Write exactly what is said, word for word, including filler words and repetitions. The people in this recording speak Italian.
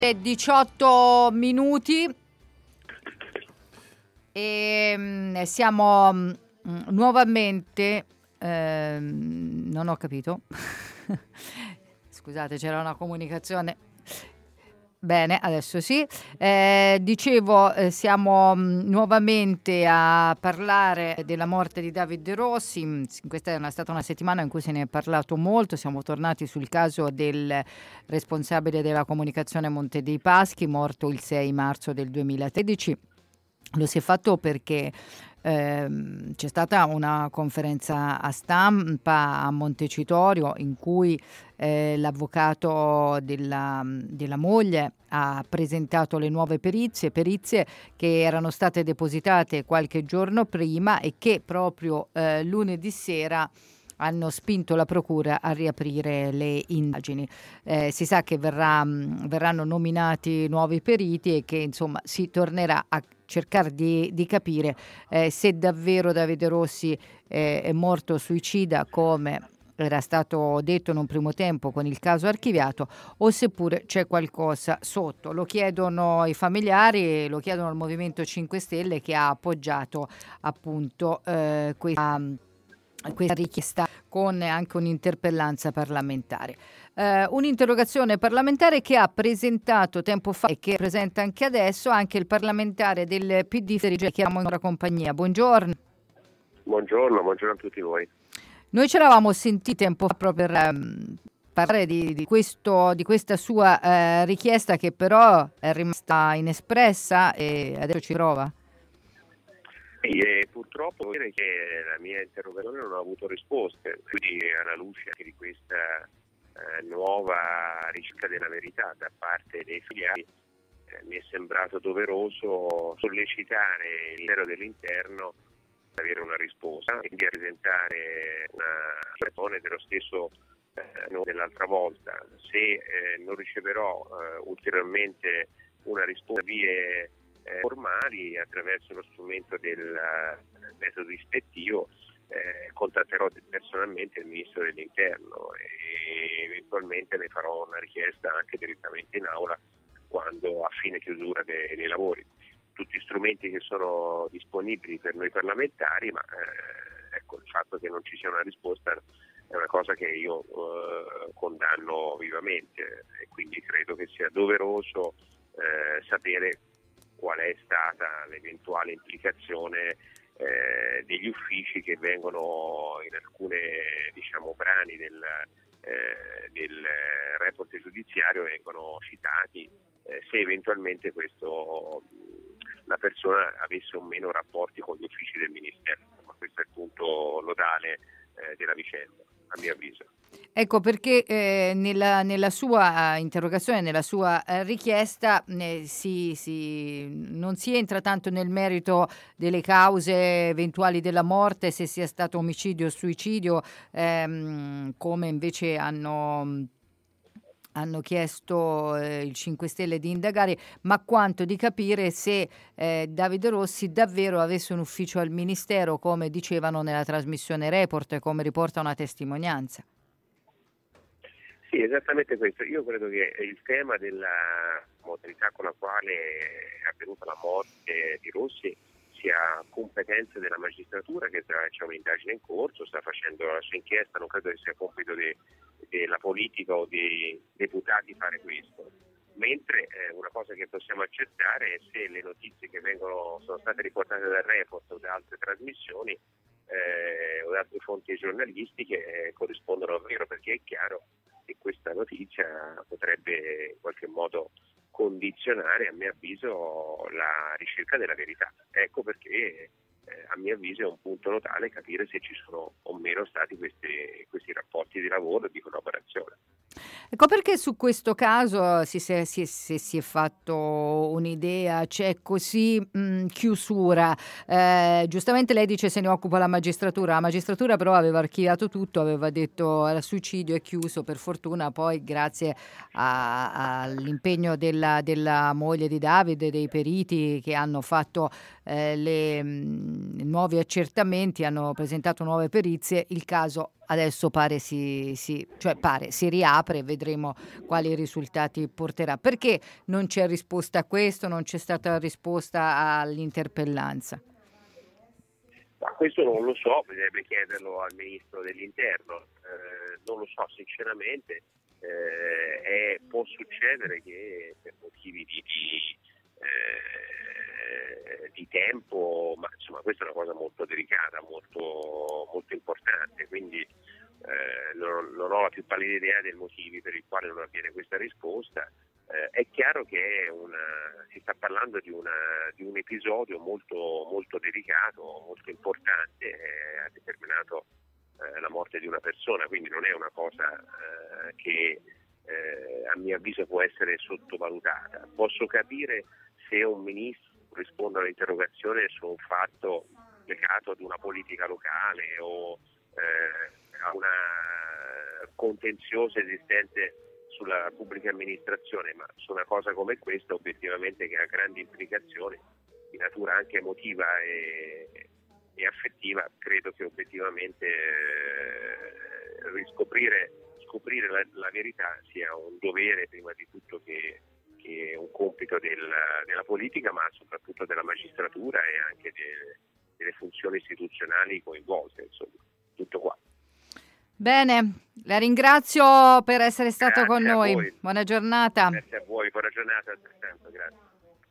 diciotto minuti e mh, siamo mh, nuovamente eh, non ho capito scusate, c'era una comunicazione. Bene, adesso sì. Eh, dicevo, eh, siamo mh, nuovamente a parlare della morte di David De Rossi. Mm, Questa è una, stata una settimana in cui se ne è parlato molto. Siamo tornati sul caso del responsabile della comunicazione Monte dei Paschi, morto il sei marzo del duemilatredici. Lo si è fatto perché ehm, c'è stata una conferenza a stampa a Montecitorio in cui eh, l'avvocato della, della moglie ha presentato le nuove perizie, perizie che erano state depositate qualche giorno prima e che proprio eh, lunedì sera hanno spinto la procura a riaprire le indagini. Eh, si sa che verrà, mh, verranno nominati nuovi periti e che insomma si tornerà a cercare di, di capire eh, se davvero Davide Rossi eh, è morto suicida come era stato detto in un primo tempo con il caso archiviato o seppure c'è qualcosa sotto. Lo chiedono i familiari, lo chiedono il Movimento cinque Stelle che ha appoggiato appunto eh, questa questa richiesta con anche un'interpellanza parlamentare. Eh, un'interrogazione parlamentare che ha presentato tempo fa e che presenta anche adesso anche il parlamentare del P D che chiamo in ora compagnia. Buongiorno. Buongiorno, buongiorno a tutti voi. Noi ci eravamo sentiti tempo fa proprio per um, parlare di, di, questo, di questa sua uh, richiesta che però è rimasta inespressa e adesso ci prova. E purtroppo devo dire che la mia interrogazione non ha avuto risposte, quindi alla luce anche di questa eh, nuova ricerca della verità da parte dei filiali eh, mi è sembrato doveroso sollecitare il Ministero dell'Interno ad avere una risposta e quindi a presentare una situazione dello stesso eh, dell'altra volta. Se eh, non riceverò eh, ulteriormente una risposta vie Eh, formali attraverso lo strumento del uh, metodo ispettivo eh, contatterò personalmente il Ministro dell'Interno e eventualmente ne farò una richiesta anche direttamente in aula quando a fine chiusura dei, dei lavori. Tutti strumenti che sono disponibili per noi parlamentari, ma eh, ecco, il fatto che non ci sia una risposta è una cosa che io eh, condanno vivamente e quindi credo che sia doveroso eh, sapere qual è stata l'eventuale implicazione eh, degli uffici che vengono in alcune diciamo brani del, eh, del report giudiziario vengono citati eh, se eventualmente questo la persona avesse o meno rapporti con gli uffici del Ministero. Ma questo è il punto nodale eh, della vicenda, a mio avviso. Ecco perché eh, nella, nella sua interrogazione, nella sua eh, richiesta eh, si, si, non si entra tanto nel merito delle cause eventuali della morte, se sia stato omicidio o suicidio, ehm, come invece hanno, hanno chiesto eh, il cinque Stelle di indagare, ma quanto di capire se eh, Davide Rossi davvero avesse un ufficio al Ministero, come dicevano nella trasmissione Report, come riporta una testimonianza. Sì, esattamente questo. Io credo che il tema della modalità con la quale è avvenuta la morte di Rossi sia competenza della magistratura, che c'è un'indagine in corso, sta facendo la sua inchiesta, non credo che sia compito de, della politica o dei deputati fare questo. Mentre eh, una cosa che possiamo accettare è se le notizie che vengono sono state riportate dal Report o da altre trasmissioni eh, o da altre fonti giornalistiche eh, corrispondono al vero, perché è chiaro che questa notizia potrebbe in qualche modo condizionare, a mio avviso, la ricerca della verità. Ecco perché eh, a mio avviso è un punto nodale capire se ci sono o meno stati questi, questi rapporti di lavoro e di collaborazione. Ecco perché su questo caso si, si, si, si, si è fatto un'idea, c'è così mh, chiusura. Eh, giustamente lei dice se ne occupa la magistratura, la magistratura però aveva archiviato tutto, aveva detto era suicidio, è chiuso, per fortuna poi grazie a, all'impegno della, della moglie di Davide, dei periti che hanno fatto eh, le mh, nuovi accertamenti, hanno presentato nuove perizie, il caso adesso pare si, si, cioè pare si riapre e vedremo quali risultati porterà. Perché non c'è risposta a questo, non c'è stata risposta all'interpellanza? Ma questo non lo so, bisognerebbe chiederlo al Ministro dell'Interno, eh, non lo so sinceramente, eh, è, può succedere che per motivi di, di, eh, di tempo, ma insomma questa è una cosa molto delicata, molto, molto importante, quindi eh, non, non ho la più pallida idea dei motivi per i quali non avviene questa risposta. Eh, è chiaro che è una, si sta parlando di, una, di un episodio molto, molto delicato, molto importante, eh, ha determinato eh, la morte di una persona, quindi non è una cosa eh, che eh, a mio avviso può essere sottovalutata. Posso capire se un ministro risponde all'interrogazione su un fatto legato ad una politica locale o eh, a una contenziosa esistente sulla pubblica amministrazione, ma su una cosa come questa obiettivamente che ha grandi implicazioni di natura anche emotiva e, e affettiva, credo che obiettivamente eh, riscoprire scoprire la, la verità sia un dovere prima di tutto che, che un compito del, della politica, ma soprattutto della magistratura e anche de, delle funzioni istituzionali coinvolte, insomma, tutto qua. Bene, la ringrazio per essere stato Grazie con noi. voi. Buona giornata. Grazie a voi, buona giornata altrettanto, grazie.